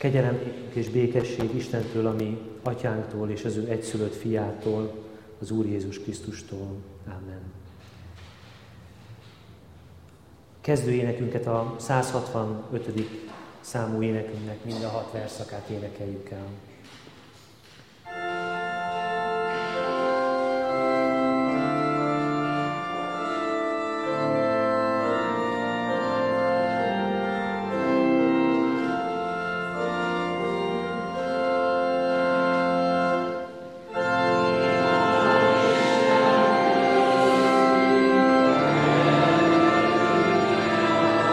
Kegyelem és békesség Istentől, ami Atyánktól és az ő egyszülött fiától, az Úr Jézus Krisztustól. Amen. Kezdő énekünket, a 165. számú énekünknek mind a 6 versszakát énekeljük el.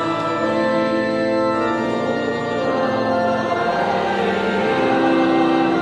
Amen.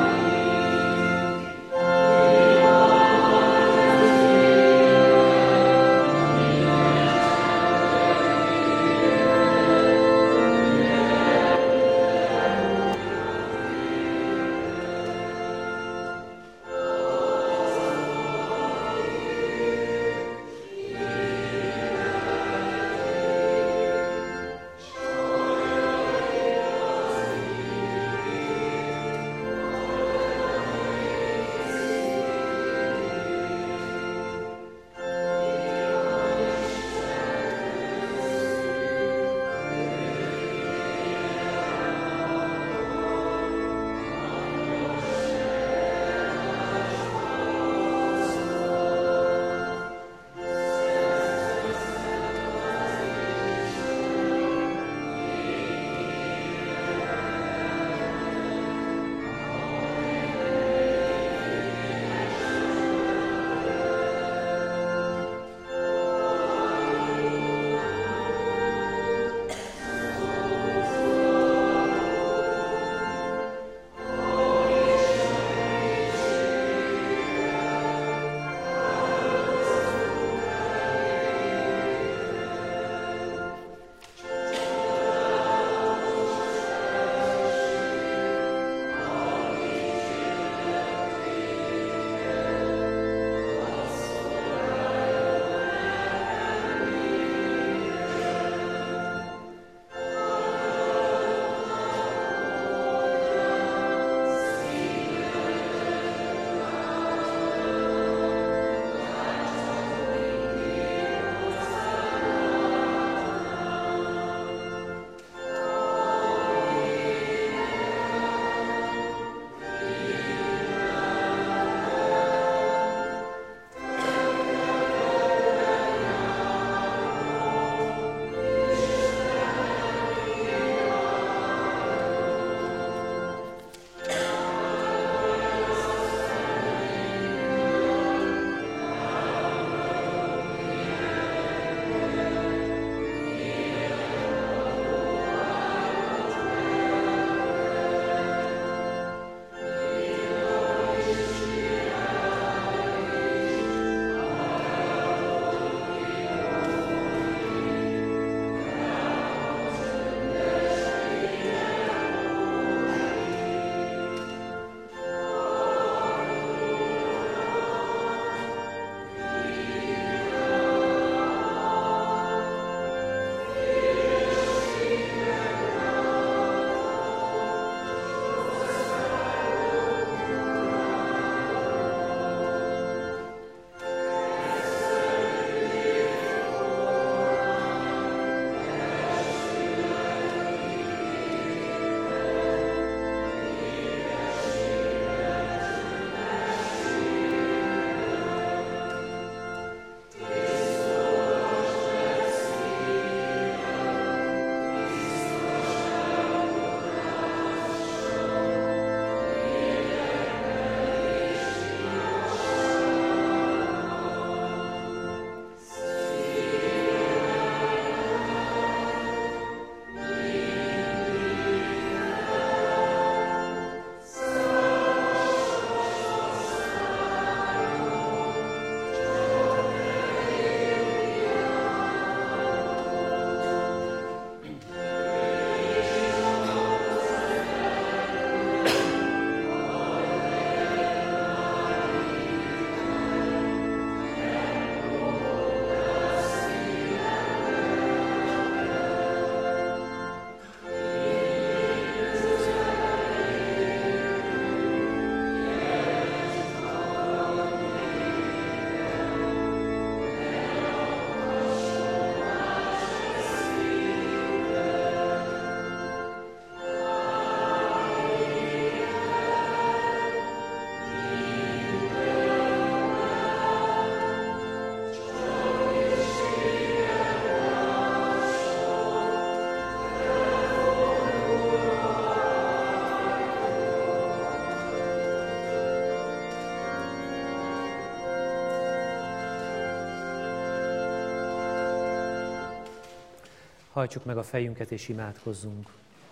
Hajtsuk meg a fejünket és imádkozzunk.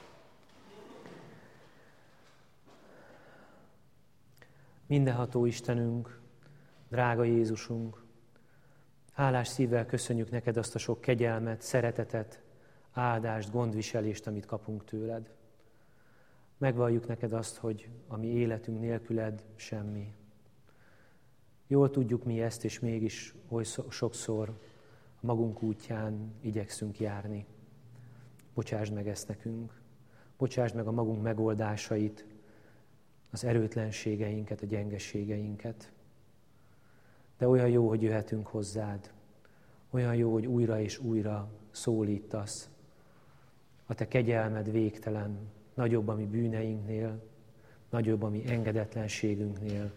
Mindenható Istenünk, drága Jézusunk, hálás szívvel köszönjük neked azt a sok kegyelmet, szeretetet, áldást, gondviselést, amit kapunk tőled. Megvalljuk neked azt, hogy a mi életünk nélküled semmi. Jól tudjuk mi ezt, és mégis oly sokszor a magunk útján igyekszünk járni. Bocsásd meg ezt nekünk. Bocsásd meg a magunk megoldásait, az erőtlenségeinket, a gyengeségeinket. De olyan jó, hogy jöhetünk hozzád. Olyan jó, hogy újra és újra szólítasz. A te kegyelmed végtelen, nagyobb a mi bűneinknél, nagyobb a mi engedetlenségünknél,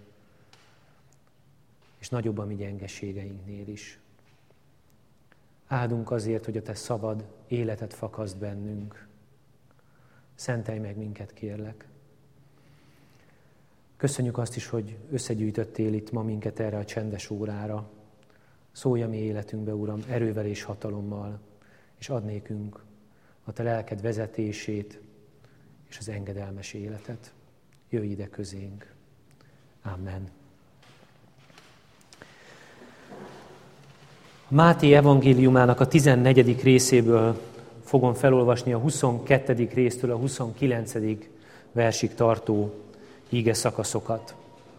és nagyobb a mi gyengeségeinknél is. Áldunk azért, hogy a te szabad életet fakaszt bennünk. Szentelj meg minket, kérlek. Köszönjük azt is, hogy összegyűjtöttél itt ma minket erre a csendes órára. Szólj a mi életünkbe, Uram, erővel és hatalommal, és add nékünk a te lelked vezetését és az engedelmes életet. Jöjj ide közénk. Amen. A Máté evangéliumának a 14. részéből fogom felolvasni a 22. résztől a 29. versig tartó íge szakaszokat.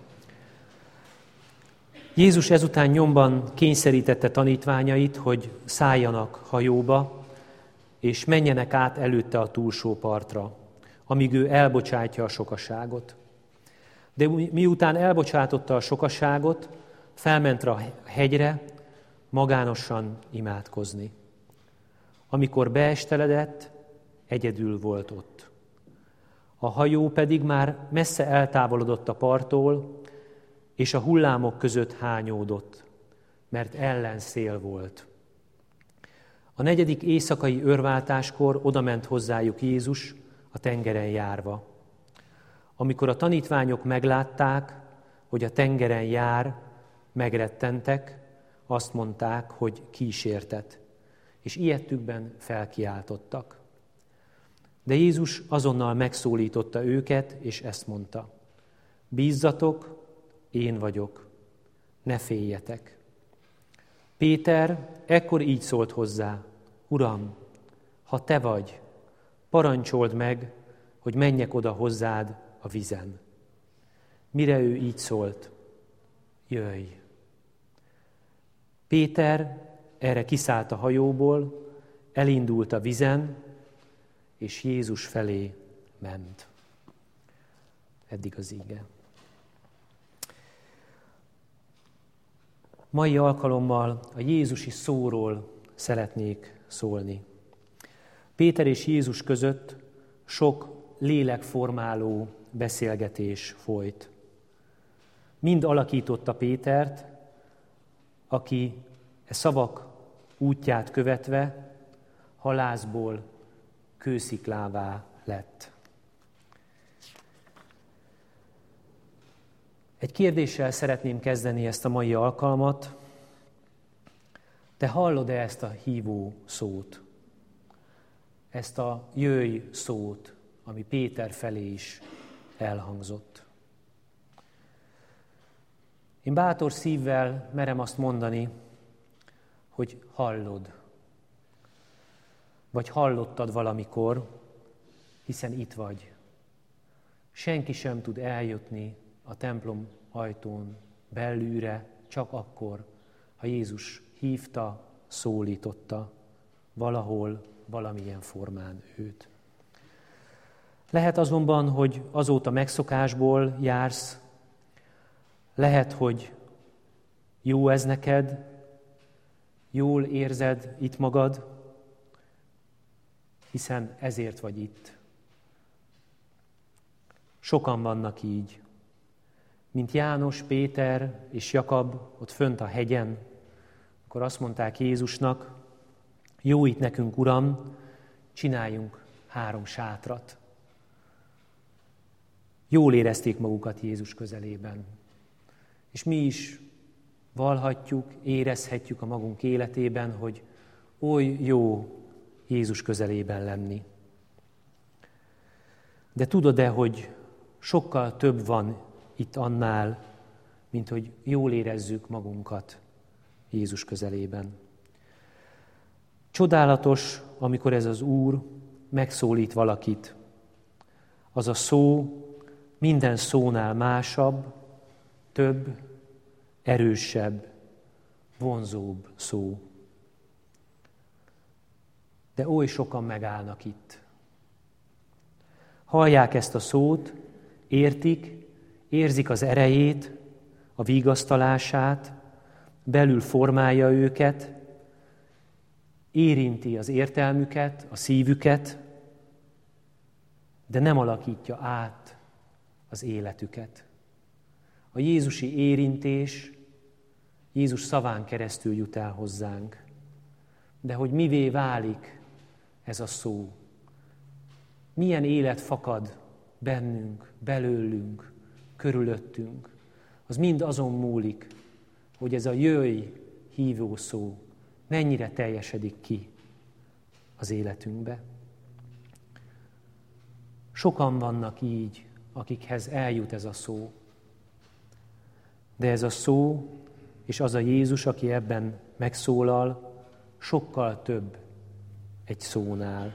Jézus ezután nyomban kényszerítette tanítványait, hogy szálljanak hajóba, és menjenek át előtte a túlsó partra, amíg ő elbocsátja a sokaságot. De miután elbocsátotta a sokaságot, felment a hegyre, magánosan imádkozni. Amikor beesteledett, egyedül volt ott. A hajó pedig már messze eltávolodott a parttól, és a hullámok között hányódott, mert ellenszél volt. A 4. éjszakai őrváltáskor odament hozzájuk Jézus a tengeren járva. Amikor a tanítványok meglátták, hogy a tengeren jár, megrettentek, azt mondták, hogy kísértet, és ijedtükben felkiáltottak. De Jézus azonnal megszólította őket, és ezt mondta: bízzatok, én vagyok, ne féljetek. Péter ekkor így szólt hozzá: Uram, ha te vagy, parancsold meg, hogy menjek oda hozzád a vízen. Mire ő így szólt: jöjj. Péter erre kiszállt a hajóból, elindult a vízen, és Jézus felé ment. Eddig az íge. Mai alkalommal a jézusi szóról szeretnék szólni. Péter és Jézus között sok lélekformáló beszélgetés folyt. Mind alakította Pétert, aki e szavak útját követve halászból kősziklává lett. Egy kérdéssel szeretném kezdeni ezt a mai alkalmat. Te hallod-e ezt a hívó szót? Ezt a jöjj szót, ami Péter felé is elhangzott. Én bátor szívvel merem azt mondani, hogy hallod. Vagy hallottad valamikor, hiszen itt vagy. Senki sem tud eljutni a templom ajtón belülre, csak akkor, ha Jézus hívta, szólította valahol, valamilyen formán őt. Lehet azonban, hogy azóta megszokásból jársz, lehet, hogy jó ez neked, jól érzed itt magad, hiszen ezért vagy itt. Sokan vannak így, mint János, Péter és Jakab ott fönt a hegyen, akkor azt mondták Jézusnak: jó itt nekünk, Uram, csináljunk 3 sátrat. Jól érezték magukat Jézus közelében. És mi is vallhatjuk, érezhetjük a magunk életében, hogy oly jó Jézus közelében lenni. De tudod-e, hogy sokkal több van itt annál, mint hogy jól érezzük magunkat Jézus közelében. Csodálatos, amikor ez az Úr megszólít valakit. Az a szó minden szónál másabb, több, erősebb, vonzóbb szó. De oly sokan megállnak itt. Hallják ezt a szót, értik, érzik az erejét, a vigasztalását, belül formálja őket, érinti az értelmüket, a szívüket, de nem alakítja át az életüket. A jézusi érintés Jézus szaván keresztül jut el hozzánk. De hogy mivé válik ez a szó? Milyen élet fakad bennünk, belőlünk, körülöttünk? Az mind azon múlik, hogy ez a jöjj hívó szó mennyire teljesedik ki az életünkbe. Sokan vannak így, akikhez eljut ez a szó. De ez a szó, és az a Jézus, aki ebben megszólal, sokkal több egy szónál.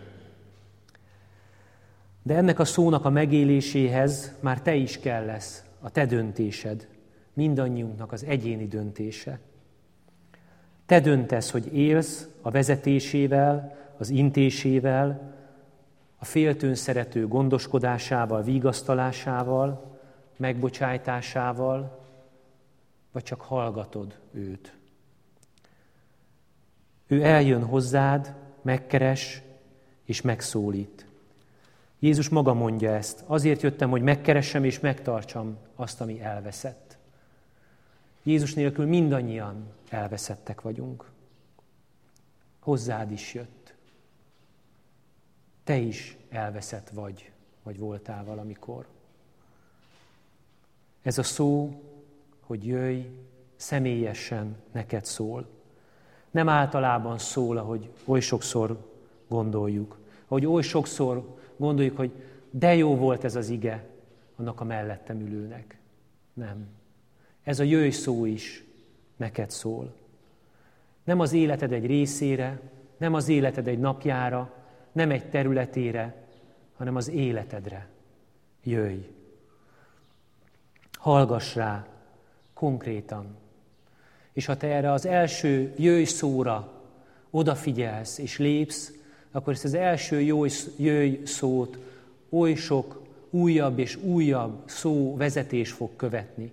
De ennek a szónak a megéléséhez már te is kell lesz, a te döntésed, mindannyiunknak az egyéni döntése. Te döntesz, hogy élsz a vezetésével, az intésével, a féltőn szerető gondoskodásával, vigasztalásával, megbocsájtásával, vagy csak hallgatod őt. Ő eljön hozzád, megkeres és megszólít. Jézus maga mondja ezt. Azért jöttem, hogy megkeressem és megtartsam azt, ami elveszett. Jézus nélkül mindannyian elveszettek vagyunk. Hozzád is jött. Te is elveszett vagy voltál valamikor. Ez a szó, hogy jöjj, személyesen neked szól. Nem általában szól, ahogy oly sokszor gondoljuk. Ahogy oly sokszor gondoljuk, hogy de jó volt ez az ige annak a mellettem ülőnek. Nem. Ez a jöjj szó is neked szól. Nem az életed egy részére, nem az életed egy napjára, nem egy területére, hanem az életedre. Jöjj. Hallgass rá konkrétan. És ha te erre az első jöjj szóra odafigyelsz és lépsz, akkor ezt az első jöjj szót oly sok újabb és újabb szó vezetés fog követni.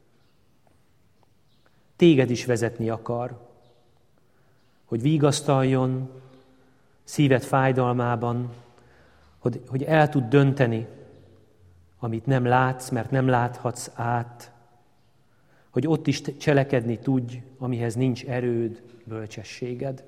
Téged is vezetni akar, hogy vigasztaljon szíved fájdalmában, hogy el tud dönteni, amit nem látsz, mert nem láthatsz át, hogy ott is cselekedni tudj, amihez nincs erőd, bölcsességed.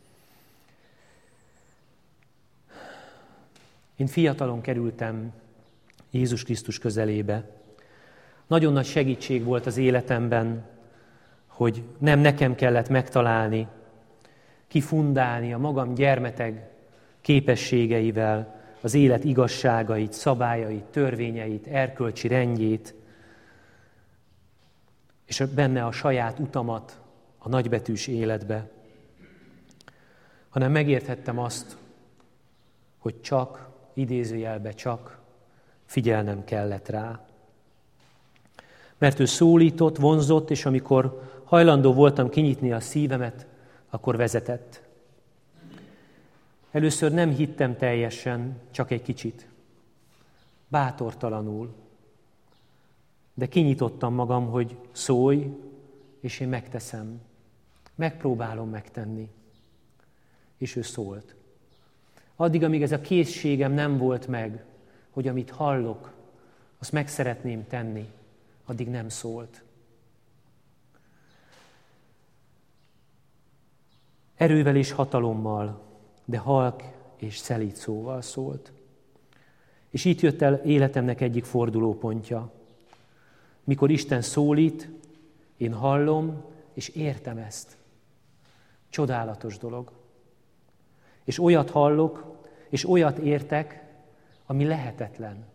Én fiatalon kerültem Jézus Krisztus közelébe. Nagyon nagy segítség volt az életemben, hogy nem nekem kellett megtalálni, kifundálni a magam gyermeteg képességeivel az élet igazságait, szabályait, törvényeit, erkölcsi rendjét, és benne a saját utamat a nagybetűs életbe, hanem megérthettem azt, hogy csak, idézőjelbe csak figyelnem kellett rá. Mert ő szólított, vonzott, és amikor hajlandó voltam kinyitni a szívemet, akkor vezetett. Először nem hittem teljesen, csak egy kicsit. Bátortalanul. De kinyitottam magam, hogy szólj, és én megteszem. Megpróbálom megtenni. És ő szólt. Addig, amíg ez a készségem nem volt meg, hogy amit hallok, azt meg szeretném tenni, addig nem szólt. Erővel és hatalommal, de halk és szelíd szóval szólt. És itt jött el életemnek egyik fordulópontja. Mikor Isten szólít, én hallom, és értem ezt. Csodálatos dolog. És olyat hallok, és olyat értek, ami lehetetlen.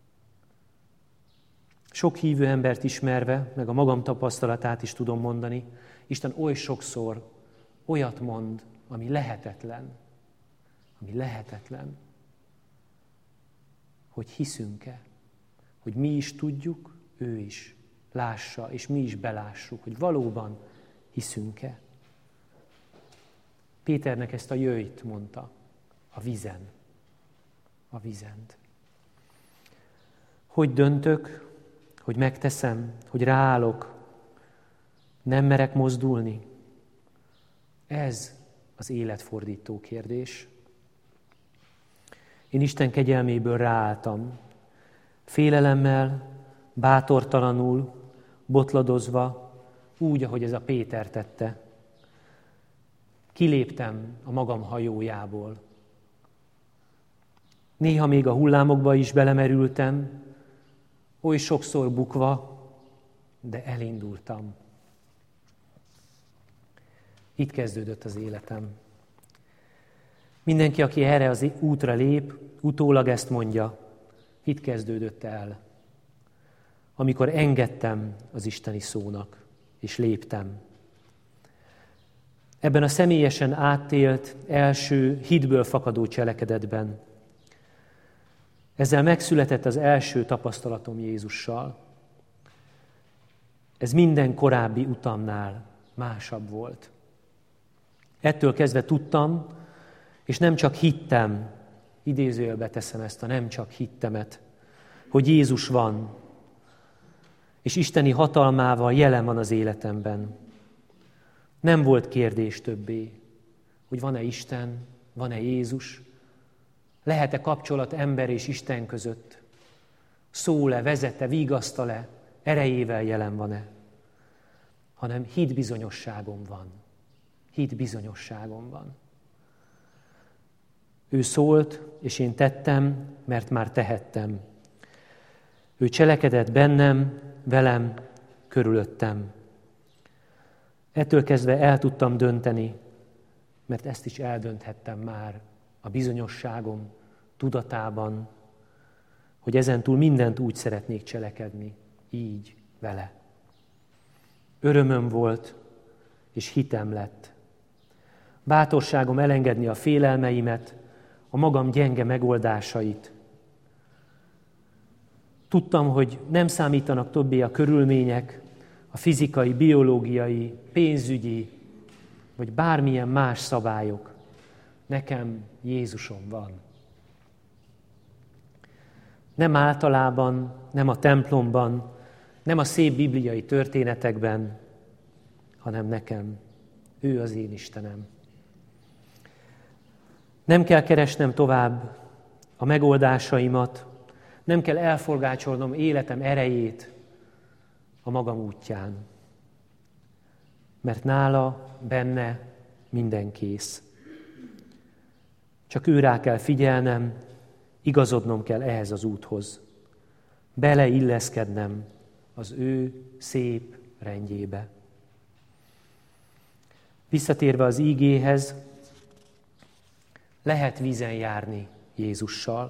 Sok hívő embert ismerve, meg a magam tapasztalatát is tudom mondani, Isten oly sokszor olyat mond, ami lehetetlen. Ami lehetetlen. Hogy hiszünk-e, hogy mi is tudjuk, ő is lássa, és mi is belássuk, hogy valóban hiszünk-e. Péternek ezt a jöjjt mondta, a vízen. A vízent. Hogy döntök, hogy megteszem, hogy ráállok, nem merek mozdulni? Ez az életfordító kérdés. Én Isten kegyelméből ráálltam, félelemmel, bátortalanul, botladozva, úgy, ahogy ez a Péter tette. Kiléptem a magam hajójából. Néha még a hullámokba is belemerültem, oly sokszor bukva, de elindultam. Itt kezdődött az életem. Mindenki, aki erre az útra lép, utólag ezt mondja, itt kezdődött el. Amikor engedtem az isteni szónak, és léptem. Ebben a személyesen átélt első hitből fakadó cselekedetben. Ezzel megszületett az első tapasztalatom Jézussal. Ez minden korábbi utamnál másabb volt. Ettől kezdve tudtam, és nem csak hittem, idézőjelbe teszem ezt a nem csak hittemet, hogy Jézus van, és isteni hatalmával jelen van az életemben. Nem volt kérdés többé, hogy van-e Isten, van-e Jézus, lehet-e kapcsolat ember és Isten között, szól-e, vezet-e, vigasztal-e, erejével jelen van-e, hanem hitbizonyosságom van. Hitbizonyosságom van. Ő szólt, és én tettem, mert már tehettem. Ő cselekedett bennem, velem, körülöttem. Ettől kezdve el tudtam dönteni, mert ezt is eldönthettem már a bizonyosságom tudatában, hogy ezentúl mindent úgy szeretnék cselekedni, így, vele. Örömöm volt, és hitem lett. Bátorságom elengedni a félelmeimet, a magam gyenge megoldásait. Tudtam, hogy nem számítanak többé a körülmények, a fizikai, biológiai, pénzügyi, vagy bármilyen más szabályok. Nekem Jézusom van. Nem általában, nem a templomban, nem a szép bibliai történetekben, hanem nekem. Ő az én Istenem. Nem kell keresnem tovább a megoldásaimat, nem kell elforgácsolnom életem erejét a magam útján. Mert nála, benne minden kész. Csak őrá kell figyelnem, igazodnom kell ehhez az úthoz. Beleilleszkednem az ő szép rendjébe. Visszatérve az ígéhez, lehet vízen járni Jézussal.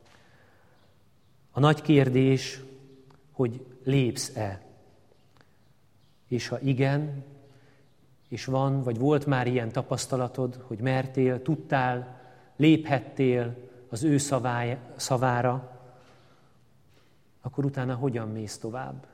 A nagy kérdés, hogy lépsz-e? És ha igen, és van, vagy volt már ilyen tapasztalatod, hogy mertél, tudtál, léphettél az ő szavára, akkor utána hogyan mész tovább?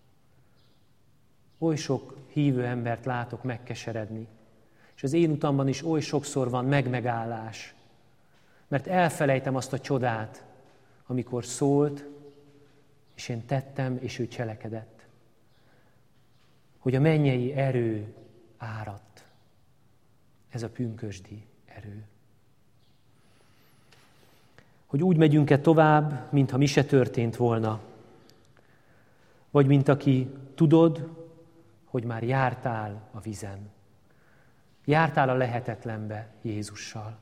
Oly sok hívő embert látok megkeseredni, és az én utamban is oly sokszor van megmegállás, mert elfelejtem azt a csodát, amikor szólt, és én tettem, és ő cselekedett. Hogy a mennyei erő áradt. Ez a pünkösdi erő. Hogy úgy megyünk-e tovább, mintha mi se történt volna, vagy mint aki tudod, hogy már jártál a vízen. Jártál a lehetetlenbe Jézussal.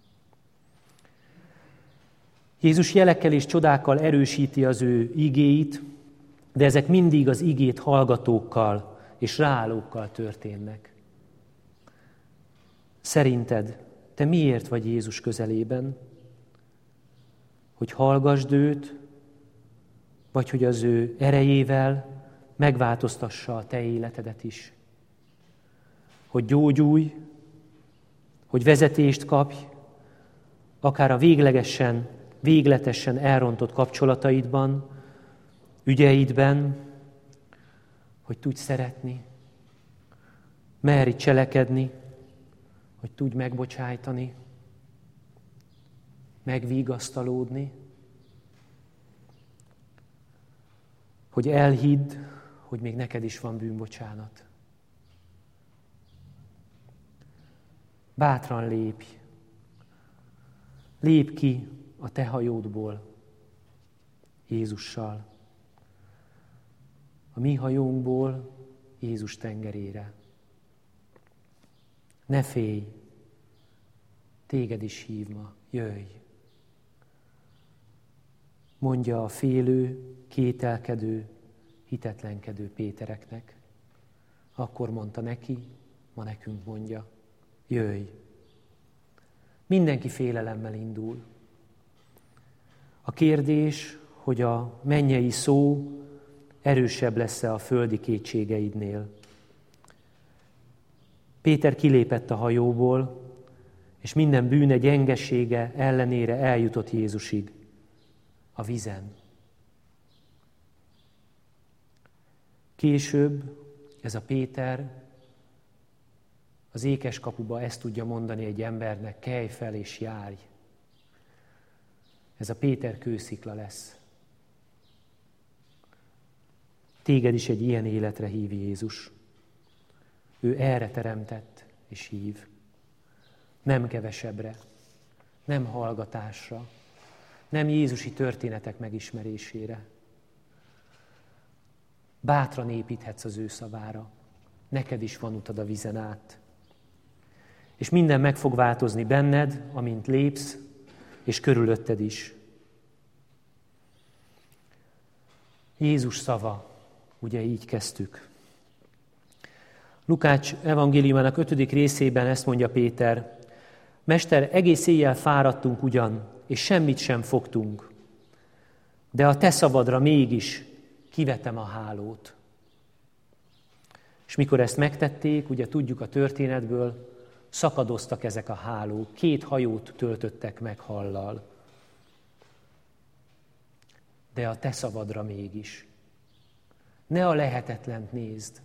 Jézus jelekkel és csodákkal erősíti az ő igéit, de ezek mindig az igét hallgatókkal és ráállókkal történnek. Szerinted te miért vagy Jézus közelében? Hogy hallgasd őt, vagy hogy az ő erejével megváltoztassa a te életedet is. Hogy gyógyulj, hogy vezetést kapj, akár a végletesen elrontott kapcsolataidban, ügyeidben, hogy tudj szeretni, merj cselekedni, hogy tudj megbocsájtani, megvigasztalódni, hogy elhidd, hogy még neked is van bűnbocsánat. Bátran lépj, lépj ki a te hajódból Jézussal, a mi hajónkból Jézus tengerére. Ne félj, téged is hív ma, jöjj! Mondja a félő, kételkedő, hitetlenkedő Pétereknek. Akkor mondta neki, ma nekünk mondja, jöjj! Mindenki félelemmel indul. A kérdés, hogy a mennyei szó erősebb lesz-e a földi kétségeidnél. Péter kilépett a hajóból, és minden bűne, gyengesége ellenére eljutott Jézusig, a vízen. Később ez a Péter az ékeskapuba ezt tudja mondani egy embernek, kelj fel és járj. Ez a Péter kőszikla lesz. Téged is egy ilyen életre hív Jézus. Ő erre teremtett és hív. Nem kevesebbre, nem hallgatásra, nem jézusi történetek megismerésére. Bátran építhetsz az ő szavára. Neked is van utad a vízen át. És minden meg fog változni benned, amint lépsz, és körülötted is. Jézus szava, ugye így kezdtük. Lukács evangéliumának 5. részében ezt mondja Péter: Mester, egész éjjel fáradtunk ugyan, és semmit sem fogtunk, de a te szavadra mégis kivetem a hálót. És mikor ezt megtették, ugye tudjuk a történetből, szakadoztak ezek a hálók, 2 hajót töltöttek meg hallal. De a te szavadra mégis. Ne a lehetetlent nézd,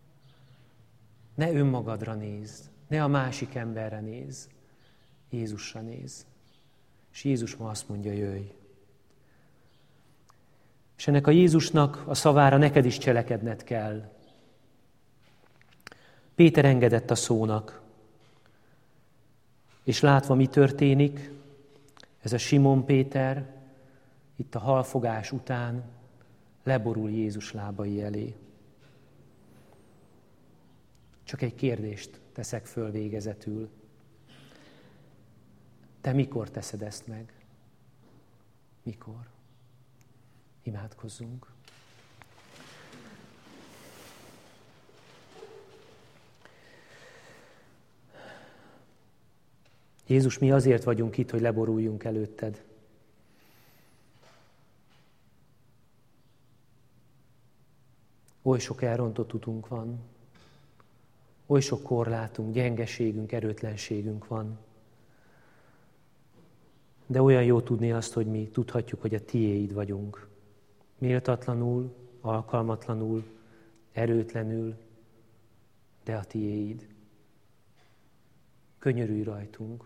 ne önmagadra nézd, ne a másik emberre nézd, Jézusra nézd. És Jézus ma azt mondja, jöjj. És ennek a Jézusnak a szavára neked is cselekedned kell. Péter engedett a szónak, és látva, mi történik, ez a Simon Péter itt a halfogás után leborul Jézus lábai elé. Csak egy kérdést teszek föl végezetül. Te mikor teszed ezt meg? Mikor? Imádkozzunk. Jézus, mi azért vagyunk itt, hogy leboruljunk előtted. Oly sok elrontott utunk van, oly sok korlátunk, gyengeségünk, erőtlenségünk van. De olyan jó tudni azt, hogy mi tudhatjuk, hogy a tiéd vagyunk. Méltatlanul, alkalmatlanul, erőtlenül, de a tiéd. Könyörülj rajtunk.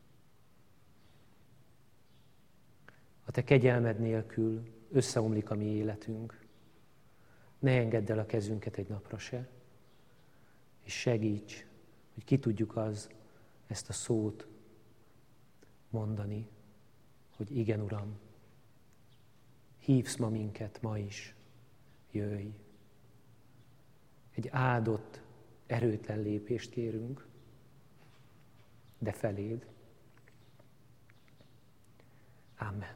A te kegyelmed nélkül összeomlik a mi életünk. Ne engedd el a kezünket egy napra se, és segíts, hogy ki tudjuk ezt a szót mondani, hogy igen, Uram, hívsz ma minket, ma is, jöjj. Egy áldott, erőtlen lépést kérünk, de feléd. Amen.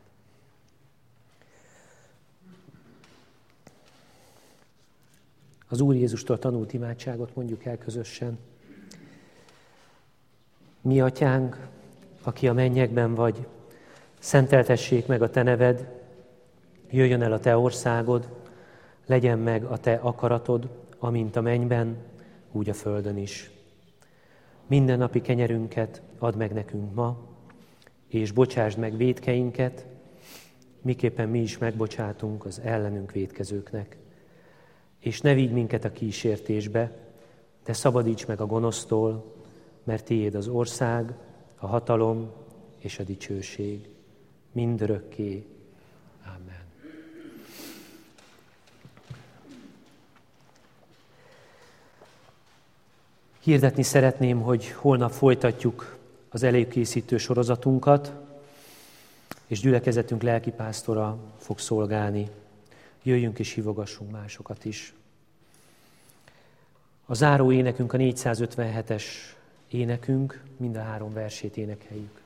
Az Úr Jézustól tanult imádságot mondjuk el közösen. Mi, Atyánk, aki a mennyekben vagy, szenteltessék meg a te neved, jöjjön el a te országod, legyen meg a te akaratod, amint a mennyben, úgy a földön is. Mindennapi kenyerünket add meg nekünk ma, és bocsásd meg vétkeinket, miképpen mi is megbocsátunk az ellenünk vétkezőknek. És ne vigy minket a kísértésbe, de szabadíts meg a gonosztól, mert tiéd az ország, a hatalom és a dicsőség mindörökké. Amen. Hirdetni szeretném, hogy holnap folytatjuk az előkészítő sorozatunkat, és gyülekezetünk lelkipásztora fog szolgálni. Jöjjünk és hívogassunk másokat is. A záró énekünk a 457-es énekünk, mind a 3 versét énekeljük.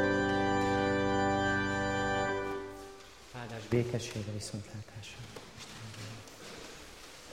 Békességre, viszontlátásra.